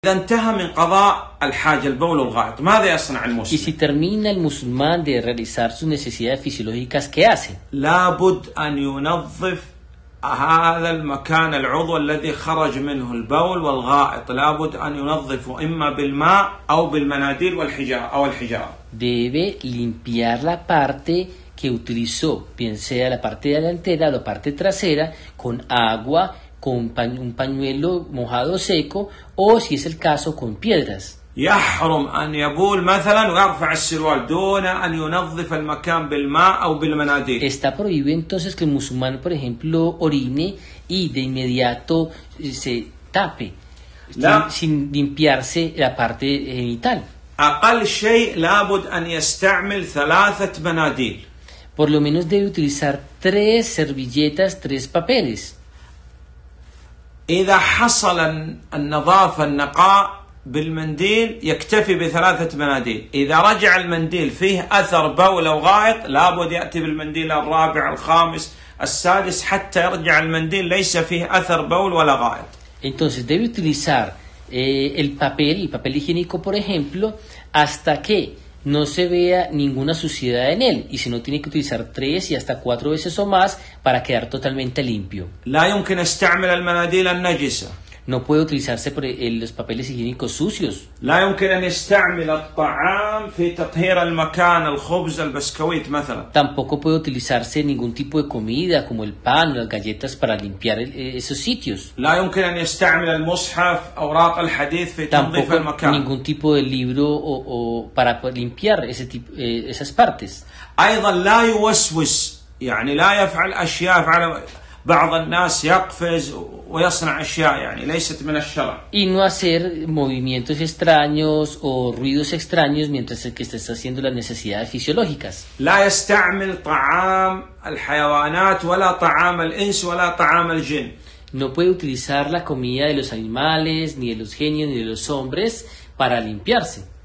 إذا انتهى من قضاء الحاجة البول والغائط ماذا يصنع Y المسلم؟ si termina el musulmán de realizar sus necesidades fisiológicas, ¿qué hace? لابد أن ينظف هذا المكان العضو الذي خرج منه البول والغائط، لابد أن ينظفه إما بالماء أو بالمناديل والحجارة أو الحجارة. Debe limpiar la parte que utilizó, bien sea la parte delantera o la parte trasera, con agua, con un pañuelo mojado seco o, si es el caso, con piedras. يحرم أن يبول مثلا ويرفع السروال دون أن ينظف المكان بالماء أو بالمناديل. Está prohibido entonces que el musulmán, por ejemplo, orine y de inmediato se tape sin limpiarse la parte genital. أقل شيء لابد أن يستعمل 3 مناديل. Por lo menos debe utilizar 3 servilletas, 3 papeles. إذا حصل النظافة النقاء بالمنديل يكتفي ب3 مناديل. إذا رجع المنديل فيه أثر بول أو غائط لابد يأتي بالمنديل الرابع الخامس السادس حتى يرجع المنديل ليس فيه أثر بول ولا غائط. Entonces debe utilizar el papel higiénico, por ejemplo, hasta que no se vea ninguna suciedad en él, y si no, tiene que utilizar 3 y hasta 4 veces o más para quedar totalmente limpio. لا يمكن استعمل المناديل النجسة. No puede utilizarse los papeles higiénicos sucios. لا يمكن أن يستعمل الطعام في تطهير المكان الخبز البسكويت مثلا. Tampoco puede utilizarse ningún tipo de comida como el pan o las galletas para limpiar esos sitios. لا يمكن أن يستعمل المصحف أوراق الحديث في تنظيف Tampoco المكان. ningún tipo de libro o para limpiar esas partes. أيضا لا يوسوس، يعني لا يفعل أشياء يفعل بعض الناس يقفز ويصنع أشياء يعني ليست من الشرع. Y no hacer movimientos extraños o ruidos extraños mientras que estés haciendo las necesidades fisiológicas. لا يستعمل طعام الحيوانات ولا طعام الإنس ولا طعام الجن. No puede utilizar la comida de los animales, ni de los genios, ni de los hombres para limpiarse.